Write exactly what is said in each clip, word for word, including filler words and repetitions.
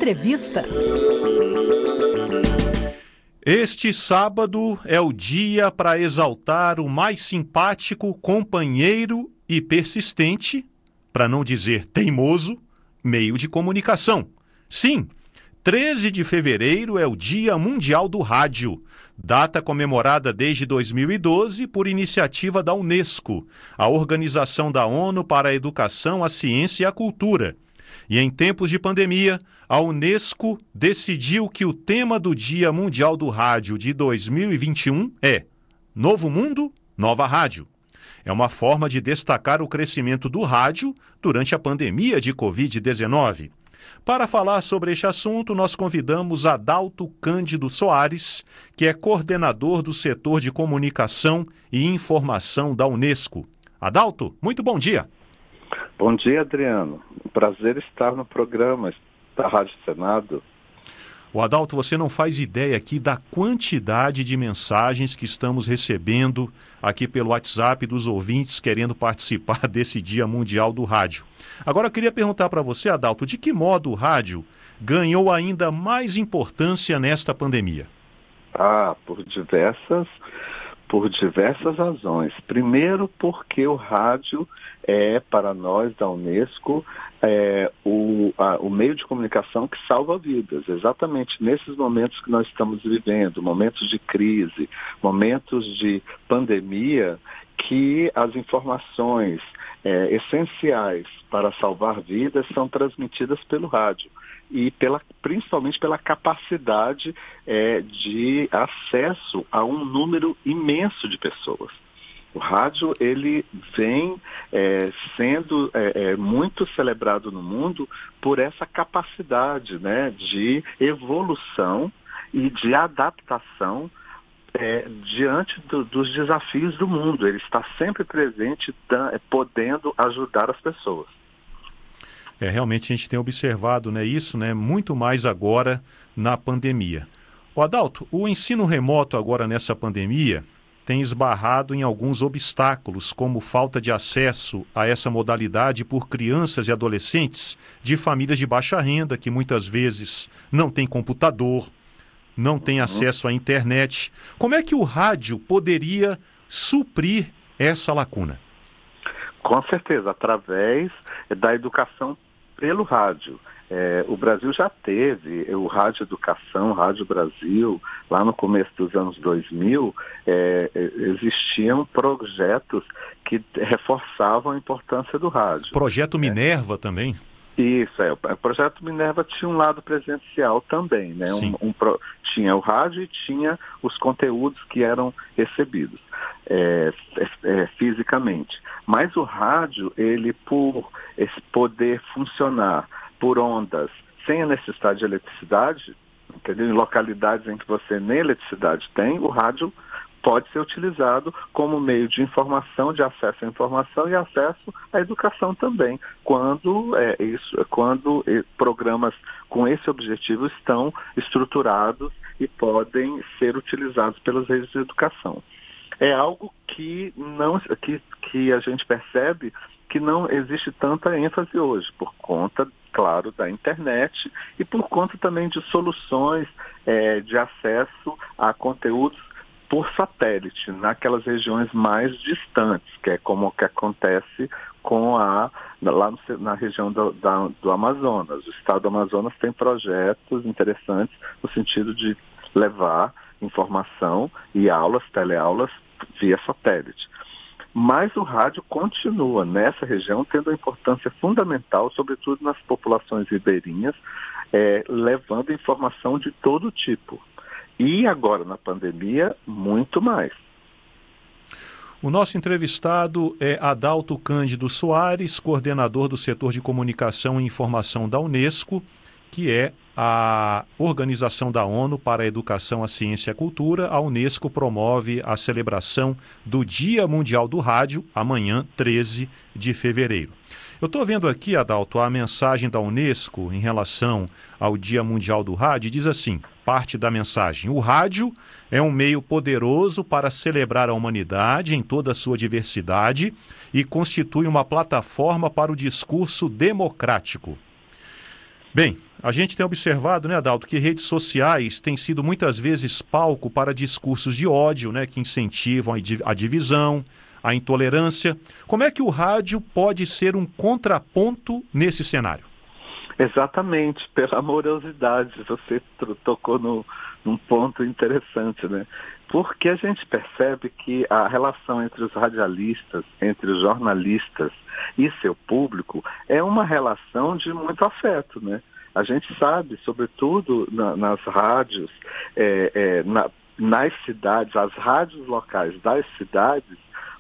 Entrevista. Este sábado é o dia para exaltar o mais simpático, companheiro e persistente, para não dizer teimoso, meio de comunicação. Sim, treze de fevereiro é o Dia Mundial do Rádio, data comemorada desde dois mil e doze por iniciativa da Unesco, a Organização da ONU para a Educação, a Ciência e a Cultura. E em tempos de pandemia, a Unesco decidiu que o tema do Dia Mundial do Rádio de dois mil e vinte e um é Novo Mundo, Nova Rádio. É uma forma de destacar o crescimento do rádio durante a pandemia de covid dezenove. Para falar sobre este assunto, nós convidamos Adalto Cândido Soares, que é coordenador do setor de comunicação e informação da Unesco. Adalto, muito bom dia. Bom dia, Adriano. Um prazer estar no programa da Rádio Senado. O Adalto, você não faz ideia aqui da quantidade de mensagens que estamos recebendo aqui pelo WhatsApp dos ouvintes querendo participar desse Dia Mundial do Rádio. Agora eu queria perguntar para você, Adalto, de que modo o rádio ganhou ainda mais importância nesta pandemia? Ah, por diversas, por diversas razões. Primeiro, porque o rádio é, para nós da Unesco, é, o, a, o meio de comunicação que salva vidas. Exatamente nesses momentos que nós estamos vivendo, momentos de crise, momentos de pandemia, que as informações é, essenciais para salvar vidas são transmitidas pelo rádio. E pela, principalmente pela capacidade é, de acesso a um número imenso de pessoas. O rádio ele vem é, sendo é, é, muito celebrado no mundo por essa capacidade, né, de evolução e de adaptação é, diante do, dos desafios do mundo. Ele está sempre presente, tá, podendo ajudar as pessoas. É, realmente a gente tem observado, né, isso, né, muito mais agora na pandemia. O Adalto, o ensino remoto agora nessa pandemia tem esbarrado em alguns obstáculos, como falta de acesso a essa modalidade por crianças e adolescentes de famílias de baixa renda, que muitas vezes não têm computador, não têm acesso à internet. Como é que o rádio poderia suprir essa lacuna? Com certeza, através da educação pelo rádio. É, o Brasil já teve o Rádio Educação, Rádio Brasil, lá no começo dos anos dois mil, é, existiam projetos que reforçavam a importância do rádio. Projeto Minerva é. também? Isso, é. O Projeto Minerva tinha um lado presencial também, né? Um, um, pro, tinha o rádio e tinha os conteúdos que eram recebidos é, é, fisicamente. Mas o rádio, ele, por esse poder funcionar por ondas, sem a necessidade de eletricidade, entendeu? Em localidades em que você nem eletricidade tem, o rádio pode ser utilizado como meio de informação, de acesso à informação e acesso à educação também, quando, é, isso, quando é, programas com esse objetivo estão estruturados e podem ser utilizados pelas redes de educação. É algo que, não, que, que a gente percebe que não existe tanta ênfase hoje, por conta, claro, da internet e por conta também de soluções é, de acesso a conteúdos por satélite, naquelas regiões mais distantes, que é como que acontece com a, lá no, na região do, da, do Amazonas. O estado do Amazonas tem projetos interessantes no sentido de levar informação e aulas, teleaulas, via satélite. Mas o rádio continua nessa região tendo uma importância fundamental, sobretudo nas populações ribeirinhas, é, levando informação de todo tipo. E agora, na pandemia, muito mais. O nosso entrevistado é Adalto Cândido Soares, coordenador do setor de comunicação e informação da Unesco, que é a Organização da ONU para a Educação, a Ciência e a Cultura. A Unesco promove a celebração do Dia Mundial do Rádio, amanhã, treze de fevereiro. Eu estou vendo aqui, Adalto, a mensagem da Unesco em relação ao Dia Mundial do Rádio, diz assim, parte da mensagem: o rádio é um meio poderoso para celebrar a humanidade em toda a sua diversidade e constitui uma plataforma para o discurso democrático. Bem, A gente tem observado, né, Adalto, que redes sociais têm sido muitas vezes palco para discursos de ódio, né, que incentivam a divisão, a intolerância. Como é que o rádio pode ser um contraponto nesse cenário? Exatamente, pela amorosidade. Você tocou no, num ponto interessante, né? Porque a gente percebe que a relação entre os radialistas, entre os jornalistas e seu público é uma relação de muito afeto, né? A gente sabe, sobretudo na, nas rádios, é, é, na, nas cidades, as rádios locais das cidades,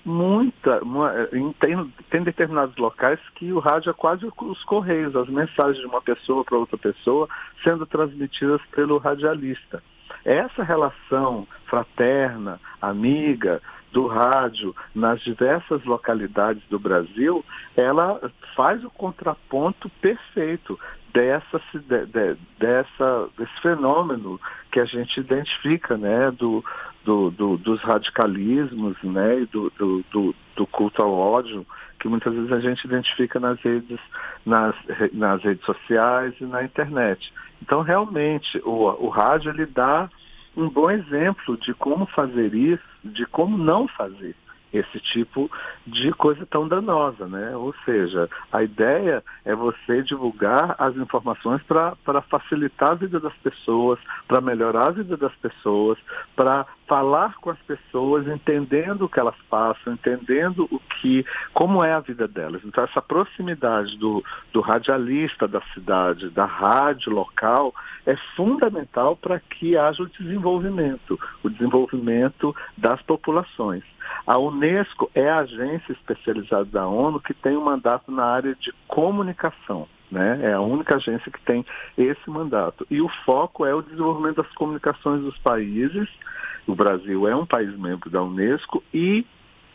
muita, uma, tem, tem determinados locais que o rádio é quase os correios, as mensagens de uma pessoa para outra pessoa sendo transmitidas pelo radialista. Essa relação fraterna, amiga, do rádio nas diversas localidades do Brasil, ela faz o contraponto perfeito dessa, de, de, dessa, desse fenômeno que a gente identifica, né, do, do, do, dos radicalismos, né, e do, do, do, do culto ao ódio, que muitas vezes a gente identifica nas redes, nas, nas redes sociais e na internet. Então, realmente, o, o rádio ele dá um bom exemplo de como fazer isso, de como não fazer esse tipo de coisa tão danosa, né? Ou seja, a ideia é você divulgar as informações para facilitar a vida das pessoas, para melhorar a vida das pessoas, para falar com as pessoas, entendendo o que elas passam, entendendo o que, como é a vida delas. Então, essa proximidade do, do radialista da cidade, da rádio local, é fundamental para que haja o desenvolvimento, o desenvolvimento das populações. A Unesco é a agência especializada da ONU que tem um mandato na área de comunicação, né? É a única agência que tem esse mandato. E o foco é o desenvolvimento das comunicações dos países. O Brasil é um país membro da Unesco e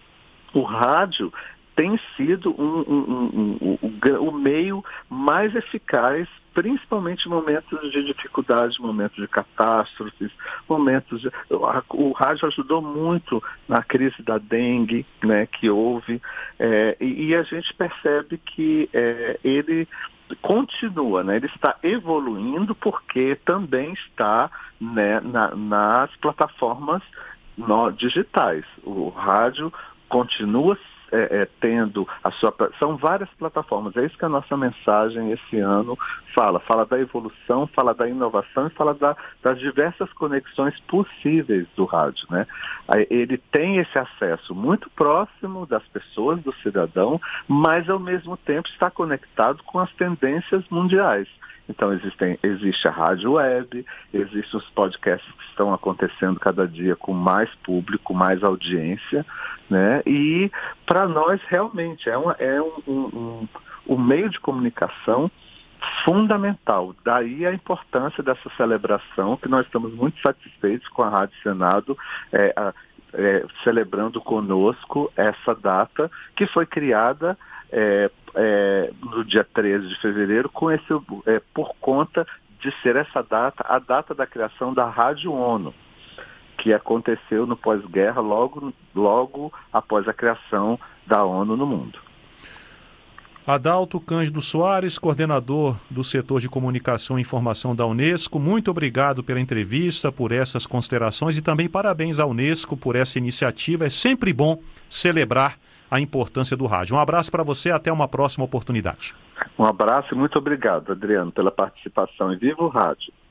o rádio tem sido um, um, um, um, um, o meio mais eficaz, principalmente em momentos de dificuldade, momentos de catástrofes, momentos de... O rádio ajudou muito na crise da dengue, né, que houve, é, e, e a gente percebe que é, ele continua, né, ele está evoluindo porque também está, né, na, nas plataformas no, digitais. O rádio continua É, é, tendo a sua... São várias plataformas, é isso que a nossa mensagem esse ano fala. Fala da evolução, fala da inovação e fala da, das diversas conexões possíveis do rádio, né? Ele tem esse acesso muito próximo das pessoas, do cidadão, mas ao mesmo tempo está conectado com as tendências mundiais. Então, existem, existe a rádio web, existem os podcasts que estão acontecendo cada dia com mais público, mais audiência, né? E, para nós, realmente, é, uma, é um, um, um, um meio de comunicação fundamental. Daí a importância dessa celebração, que nós estamos muito satisfeitos com a Rádio Senado, é, a, é, celebrando conosco essa data, que foi criada É, é, no dia treze de fevereiro, com esse, é, por conta de ser essa data, a data da criação da Rádio ONU, que aconteceu no pós-guerra, logo, logo após a criação da ONU no mundo. Adalto Cândido Soares, coordenador do setor de comunicação e informação da Unesco, muito obrigado pela entrevista, por essas considerações e também parabéns à Unesco por essa iniciativa. É sempre bom celebrar a importância do rádio. Um abraço para você, até uma próxima oportunidade. Um abraço e muito obrigado, Adriano, pela participação. E viva o rádio!